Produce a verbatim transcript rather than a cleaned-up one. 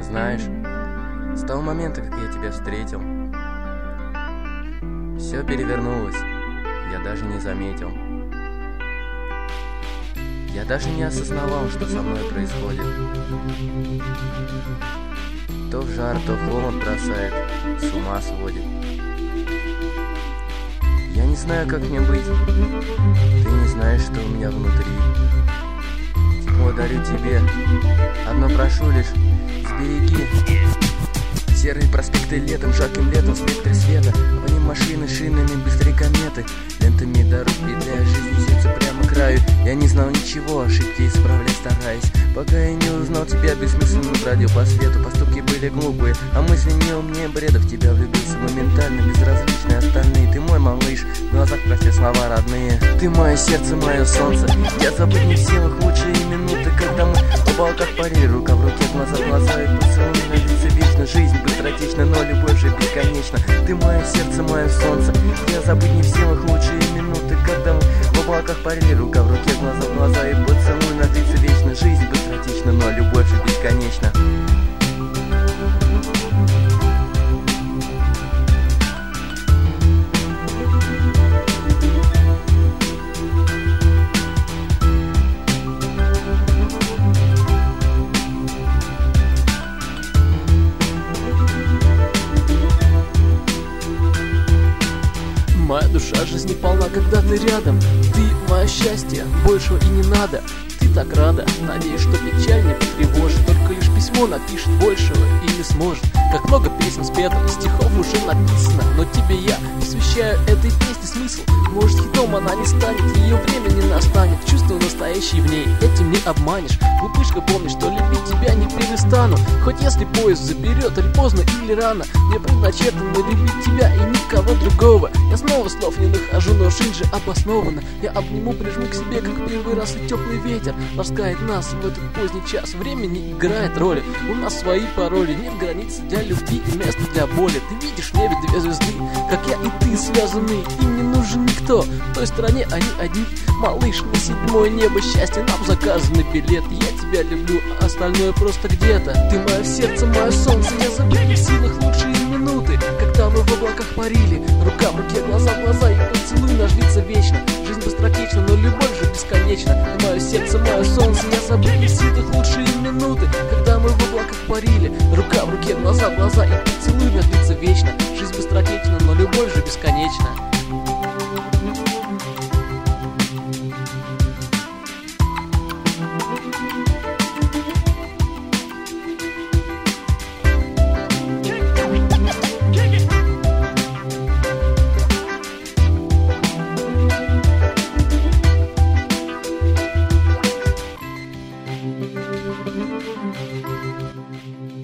Знаешь, с того момента, как я тебя встретил, все перевернулось, я даже не заметил. Я даже не осознавал, что со мной происходит. То в жар, то в холод бросает, с ума сводит. Я не знаю, как мне быть. Ты не знаешь, что у меня внутри. Тепло дарю тебе. Одно прошу лишь, сбереги. Серые проспекты летом, жарким летом, в спектре света. По ним машины, шинами, быстрые кометы. Лентами дорог петляя, жизнь несется прямо к краю. Я не знал ничего, ошибки исправлять стараясь. Пока я не узнал тебя, бессмысленно бродил по свету. Поступки были глупые, а мысли не умнее бредов. Тебя влюбился моментально, безразличные остальные. Ты мой малыш, в глазах прости слова родные. Ты мое сердце, мое солнце. Я забыть не в силах лучшие минуты, когда мы оба как пари, рука в руке, глаза в глаза и поцелуй на лице вечно. Жизнь быстротечна, но любовь же бесконечна. Ты мое сердце, мое солнце. Я забыть не в силах лучшие минуты, когда мы в облаках парили, рука в руке, глаза в глаза и поцелуй на лице вечно. Жизнь быстротечна, но любовь же бесконечна. Моя душа жизни полна, когда ты рядом. Ты мое счастье, большего и не надо. Ты так рада, надеюсь, что печаль не потревожит. Только лишь письмо напишет, большего и не сможет. Как много песен спето, стихов уже написано, но тебе я посвящаю этой песне смысл. Может, хитом она не станет, ее время не настанет. Чувства настоящие в ней, этим не обманешь. Глупышка, помни, что любить тебя не перестану. Хоть если поезд заберет, или поздно, или рано. Мне предначертано любить тебя и никого другого. Я снова слов не нахожу, но жизнь же обоснована. Я обниму, прижму к себе, как первый раз, и теплый ветер ласкает нас в этот поздний час. Время не играет роли, у нас свои пароли. Нет границ для любви и места для боли. Ты видишь в небе две звезды, как я и ты связаны. Им не нужен никто, в той стороне они одни. Малыш, на седьмое небо счастья, нам заказаны билет. Я тебя люблю, а остальное просто где-то. Ты мое сердце, мое солнце. Я забыл в силах лучшие минуты, когда мы в облаках парили, рука в руке, глаза в глаза и поцелуй наш длится вечно. Жизнь быстротечна, но любовь же бесконечна. Ты мое сердце, мое солнце. Я забыл в силах лучшие минуты, когда мы в облаках парили, рука в руке, глаза в глаза и поцелуй наш длится вечно. Жизнь быстротечна, но любовь же бесконечна. Thank you.